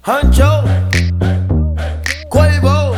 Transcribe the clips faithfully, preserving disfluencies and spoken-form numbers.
Huncho, Quavo,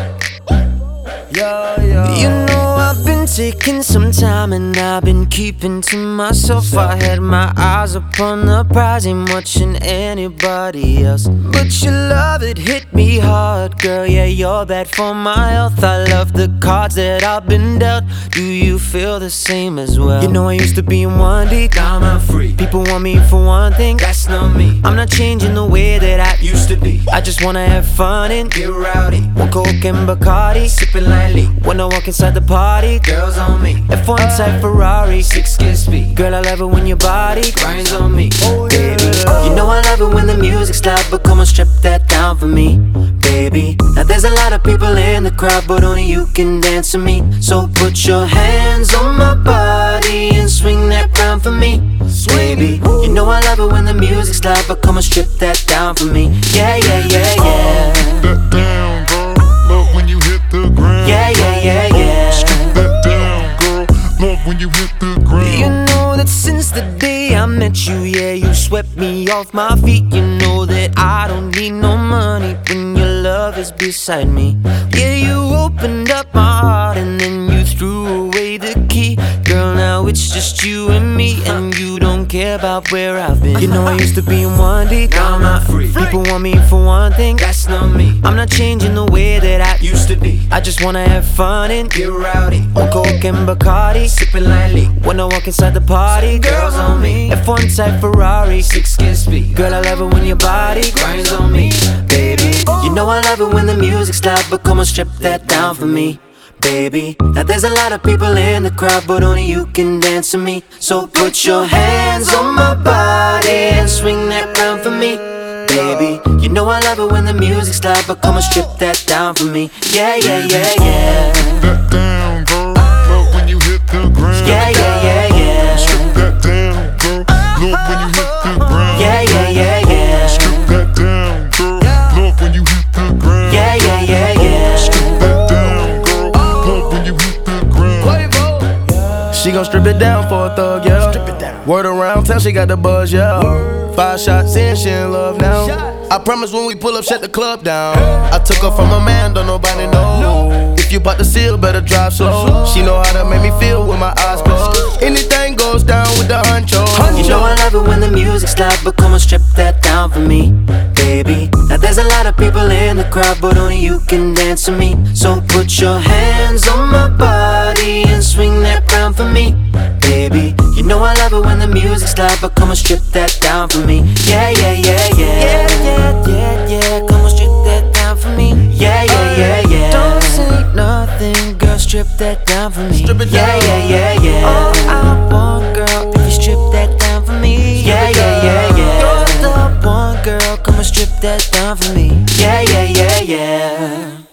yeah, yeah. You know I've been taking some time and I've been keeping to myself. I had my eyes upon the prize, ain't watching anybody else. But your love, it hit me hard, girl, yeah, you're bad for my health. I love the cards that I've been dealt. Do you feel the same as well? You know I used to be in one deep, Now I'm free. people want me for one thing, That's not me. I'm not changing the way that I Used to be. I just wanna have fun and Get rowdy. one Coke and Bacardi. Sipping lightly. When I walk inside the party, Girls on me. F one type Ferrari. Six kiss speed. Girl, I love it when your body Grinds on me. baby. You know I love it when the music's loud, but come on, strip that down for me, baby. Now there's a lot of people in the crowd, but only you can dance to me. So put your hands on my body and swing that round for me, baby. You know I love it when the music's loud, but come on, strip that down for me. Yeah, yeah, yeah, yeah. That down, girl. Love when you hit the ground. Yeah, yeah, yeah, yeah. Strip that down, girl. Love when you hit the ground. You know that since the day I met you, yeah, you swept me off my feet. You know that I don't need no money when your love is beside me. Yeah, you opened up my heart and then you threw away the key. Girl, now it's just you and me, and you don't care about where I've been. You know I used to be in one deep, Now I'm not free. people want me for one thing, That's not me. I'm not changing the way that I Used to be. I just wanna have fun and Get rowdy. one Coke and Bacardi. Sipping lightly. When I walk inside the party, Girls on me. F one type Ferrari. Six kiss speed. Girl, I love it when your body Grinds on me. baby. You know I love it when the music's loud, but come on, strip that down for me, baby. Now there's a lot of people in the crowd, but only you can dance to me. So put your hands on my body and swing that round for me, baby. You know I love it when the music's loud, but come on, strip that down for me. Yeah, yeah, yeah, yeah. That down, girl. Love when you hit the ground. Yeah, yeah, yeah, yeah. Strip that down, girl. Love when you hit the ground. Yeah, yeah, yeah, yeah. Strip that down, girl. Love when you hit the ground. Yeah, yeah, yeah, yeah. Strip that down, girl. Love when you hit the ground. Quavo. She gon' strip it down for a thug, yeah. Strip it down. Word around town, she got the buzz, yeah. Five shots in, she in love now. I promise when we pull up, shut the club down. I took her from a man, don't nobody know. If you bout to seal, better drive slow. She know how to make me feel with my eyes closed. Anything goes down with the huncho. You know I love it when the music's loud, but come on, strip that down for me, baby. Now there's a lot of people in the crowd, but only you can dance to me. So put your hands on my body and swing that round for me, baby. You know I love it when the music's loud, but come on, strip that down for me. Yeah, yeah, yeah, yeah. Yeah, yeah, yeah, yeah. Come on, strip that down for me. Yeah, yeah, yeah, yeah. Don't say nothing, girl, strip that down for me. Strip it Yeah, down. yeah, yeah, yeah. All I want, girl, if you strip that down for me. Yeah, yeah, yeah, yeah. You're the one, girl, come and strip that down for me. Yeah, yeah, yeah, yeah.